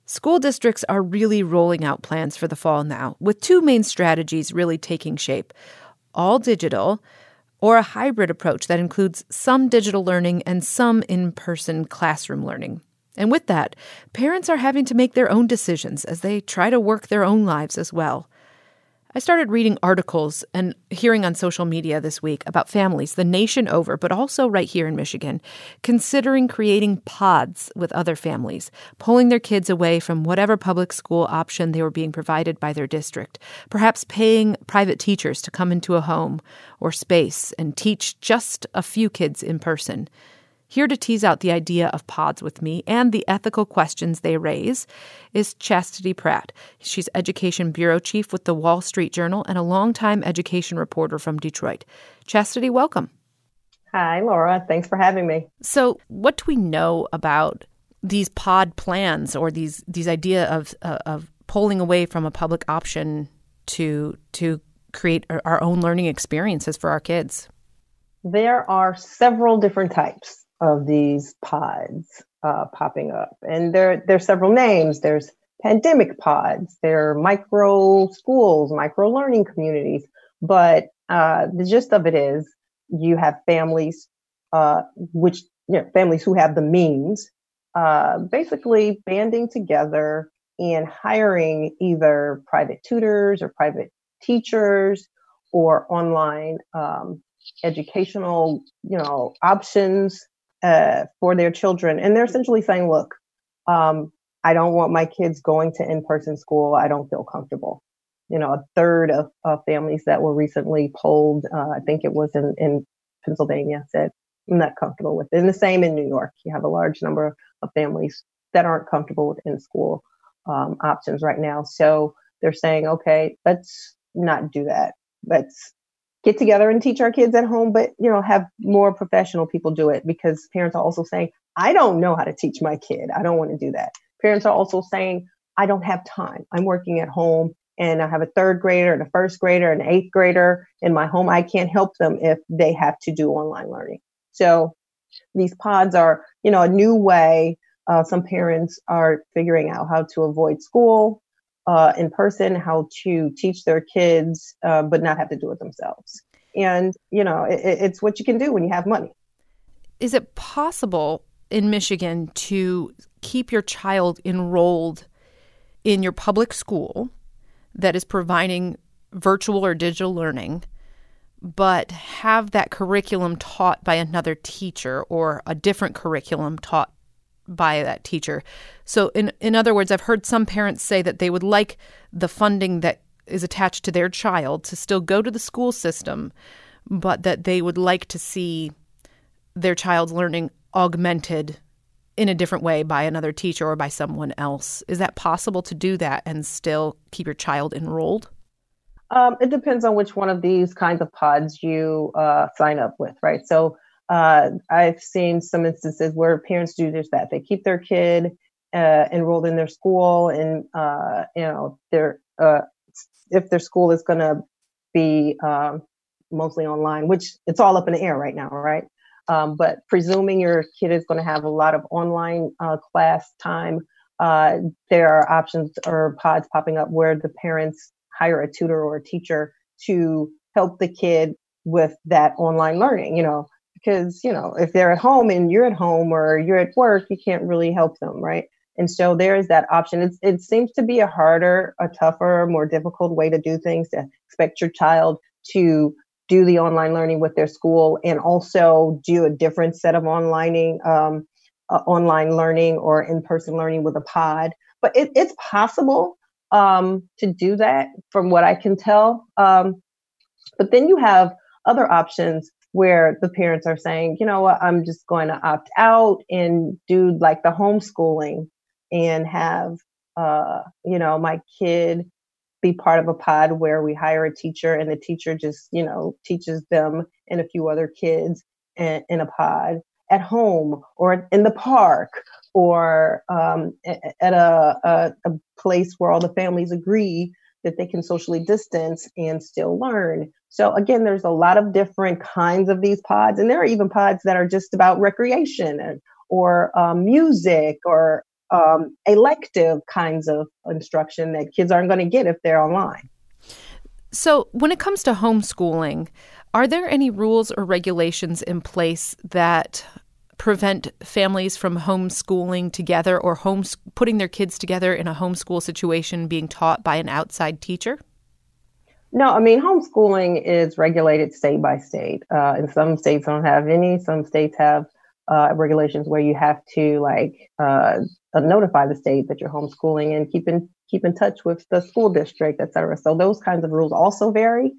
School districts are really rolling out plans for the fall now, with two main strategies really taking shape: all digital, or a hybrid approach that includes some digital learning and some in-person classroom learning. And with that, parents are having to make their own decisions as they try to work their own lives as well. I started reading articles and hearing on social media this week about families the nation over, but also right here in Michigan, considering creating pods with other families, pulling their kids away from whatever public school option they were being provided by their district, perhaps paying private teachers to come into a home or space and teach just a few kids in person. Here to tease out the idea of pods with me and the ethical questions they raise is Chastity Pratt. She's Education Bureau Chief with the Wall Street Journal and a longtime education reporter from Detroit. Chastity, welcome. Hi, Laura. Thanks for having me. So what do we know about these pod plans or these idea of pulling away from a public option to create our own learning experiences for our kids? There are several different types of these pods popping up. And there's several names. There's pandemic pods. There are micro schools, micro learning communities. But the gist of it is you have families, families who have the means, basically banding together and hiring either private tutors or private teachers or online educational, options for their children. And they're essentially saying, look, I don't want my kids going to in-person school. I don't feel comfortable. A third of families that were recently polled, I think it was in Pennsylvania, said, I'm not comfortable with it. And the same in New York. You have a large number of families that aren't comfortable with in-school options right now. So they're saying, okay, let's not do that. Let's get together and teach our kids at home, but, have more professional people do it, because parents are also saying, I don't know how to teach my kid. I don't want to do that. Parents are also saying, I don't have time. I'm working at home and I have a third grader and a first grader and an eighth grader in my home. I can't help them if they have to do online learning. So these pods are, a new way. Some parents are figuring out how to avoid school in person, how to teach their kids, but not have to do it themselves. And, it's what you can do when you have money. Is it possible in Michigan to keep your child enrolled in your public school that is providing virtual or digital learning, but have that curriculum taught by another teacher or a different curriculum taught by that teacher? So in other words, I've heard some parents say that they would like the funding that is attached to their child to still go to the school system, but that they would like to see their child's learning augmented in a different way by another teacher or by someone else. Is that possible to do that and still keep your child enrolled? It depends on which one of these kinds of pods you sign up with, right? So I've seen some instances where parents do just that. They keep their kid enrolled in their school, and if their school is going to be mostly online, which it's all up in the air right now, right? But presuming your kid is going to have a lot of online class time, there are options or pods popping up where the parents hire a tutor or a teacher to help the kid with that online learning, because, if they're at home and you're at home or you're at work, you can't really help them, right? And so there is that option. It seems to be a harder, a tougher, more difficult way to do things, to expect your child to do the online learning with their school and also do a different set of online learning or in-person learning with a pod. But it's possible to do that from what I can tell. But then you have other options where the parents are saying, you know what, I'm just going to opt out and do like the homeschooling and have, my kid be part of a pod where we hire a teacher and the teacher just, teaches them and a few other kids in a pod at home or in the park or at a place where all the families agree that they can socially distance and still learn. So again, there's a lot of different kinds of these pods, and there are even pods that are just about recreation or music or elective kinds of instruction that kids aren't going to get if they're online. So when it comes to homeschooling, are there any rules or regulations in place that prevent families from homeschooling together or putting their kids together in a homeschool situation being taught by an outside teacher? No, I mean, homeschooling is regulated state by state. And some states don't have any. Some states have regulations where you have to notify the state that you're homeschooling and keep in touch with the school district, et cetera. So those kinds of rules also vary.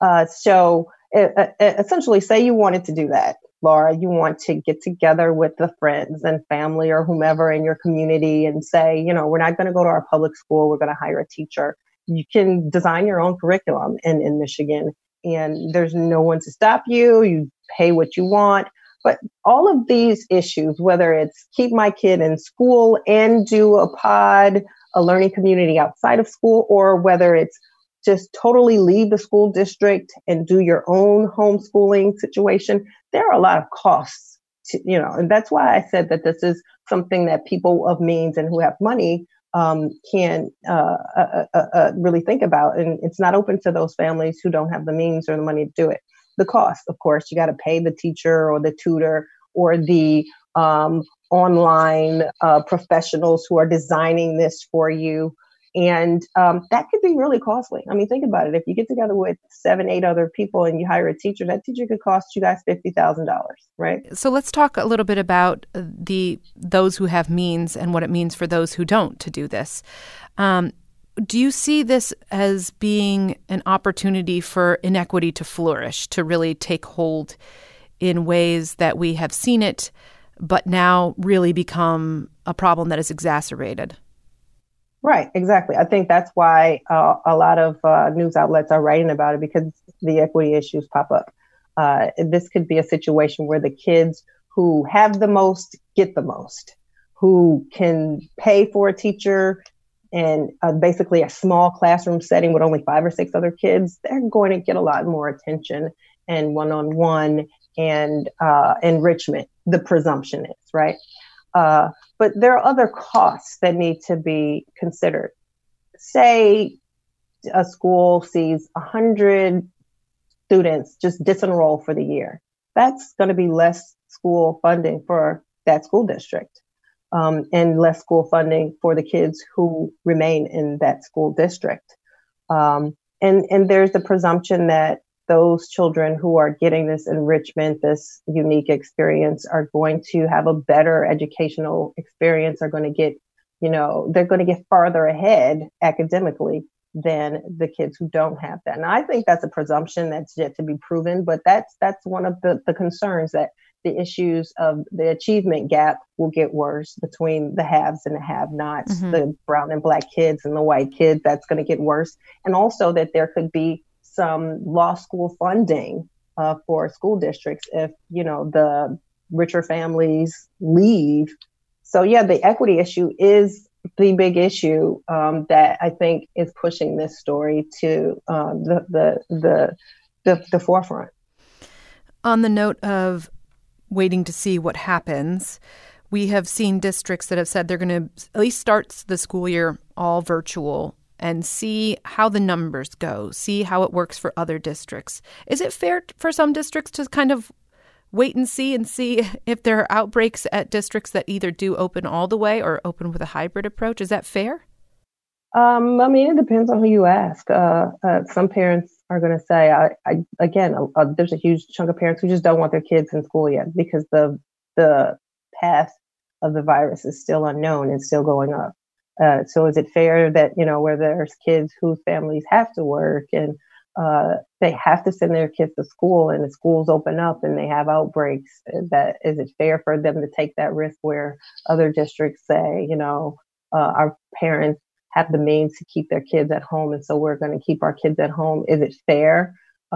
Essentially, say you wanted to do that, Laura, you want to get together with the friends and family or whomever in your community and say, we're not going to go to our public school. We're going to hire a teacher. You can design your own curriculum in Michigan, and there's no one to stop you. You pay what you want. But all of these issues, whether it's keep my kid in school and do a learning community outside of school, or whether it's just totally leave the school district and do your own homeschooling situation, there are a lot of costs, and that's why I said that this is something that people of means and who have money can really think about. And it's not open to those families who don't have the means or the money to do it. The cost, of course, you got to pay the teacher or the tutor or the online professionals who are designing this for you. And that could be really costly. I mean, think about it. If you get together with 7-8 other people and you hire a teacher, that teacher could cost you guys $50,000, right? So let's talk a little bit about those who have means and what it means for those who don't to do this. Do you see this as being an opportunity for inequity to flourish, to really take hold in ways that we have seen it, but now really become a problem that is exacerbated? Right, exactly. I think that's why a lot of news outlets are writing about it, because the equity issues pop up. This could be a situation where the kids who have the most get the most, who can pay for a teacher and basically a small classroom setting with only 5 or 6 other kids, they're going to get a lot more attention and one-on-one and enrichment, the presumption is, right? But there are other costs that need to be considered. Say a school sees 100 students just disenroll for the year. That's going to be less school funding for that school district, and less school funding for the kids who remain in that school district. And there's the presumption that those children who are getting this enrichment, this unique experience, are going to have a better educational experience, are going to get, they're going to get farther ahead academically than the kids who don't have that. And I think that's a presumption that's yet to be proven, but that's one of the concerns, that the issues of the achievement gap will get worse between the haves and the have-nots, the brown and black kids and the white kids. That's going to get worse. And also that there could be some law school funding for school districts if, the richer families leave. So, yeah, the equity issue is the big issue that I think is pushing this story to the forefront. On the note of waiting to see what happens, we have seen districts that have said they're going to at least start the school year all virtual and see how the numbers go, see how it works for other districts. Is it fair for some districts to kind of wait and see if there are outbreaks at districts that either do open all the way or open with a hybrid approach? Is that fair? I mean, it depends on who you ask. Some parents are going to say, there's a huge chunk of parents who just don't want their kids in school yet because the path of the virus is still unknown and still going up. So is it fair that, where there's kids whose families have to work and they have to send their kids to school and the schools open up and they have outbreaks, is it fair for them to take that risk where other districts say, our parents have the means to keep their kids at home, and so we're going to keep our kids at home? Is it fair?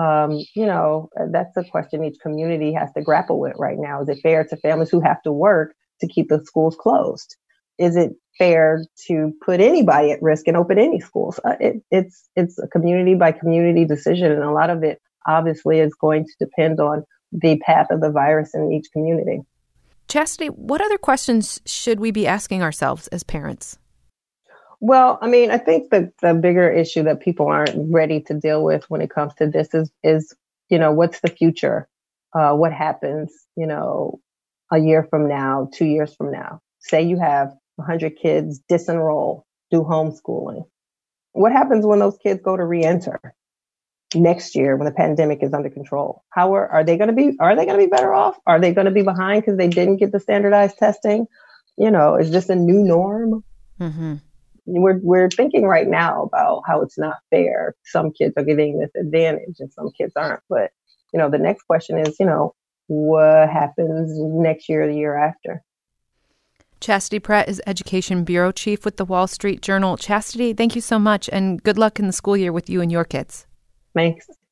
That's a question each community has to grapple with right now. Is it fair to families who have to work to keep the schools closed? Is it fair to put anybody at risk and open any schools? It's a community by community decision, and a lot of it obviously is going to depend on the path of the virus in each community. Chastity, what other questions should we be asking ourselves as parents? Well, I mean, I think the bigger issue that people aren't ready to deal with when it comes to this is what's the future? What happens, a year from now, 2 years from now? Say you have 100 kids disenroll, do homeschooling. What happens when those kids go to reenter next year when the pandemic is under control? How are they going to be? Are they going to be better off? Are they going to be behind because they didn't get the standardized testing? Is this a new norm? Mm-hmm. We're thinking right now about how it's not fair. Some kids are getting this advantage and some kids aren't. But, the next question is, what happens next year or the year after? Chastity Pratt is Education Bureau Chief with the Wall Street Journal. Chastity, thank you so much, and good luck in the school year with you and your kids. Thanks.